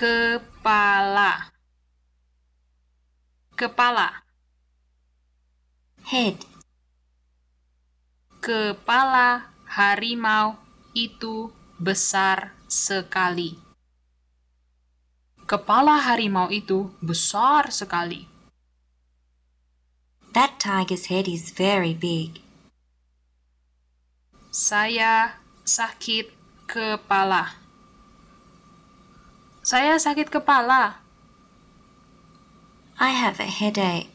Kepala. Kepala. Head. Kepala harimau itu besar sekali. Kepala harimau itu besar sekali. That tiger's head is very big. Saya sakit kepala. Saya sakit kepala. I have a headache.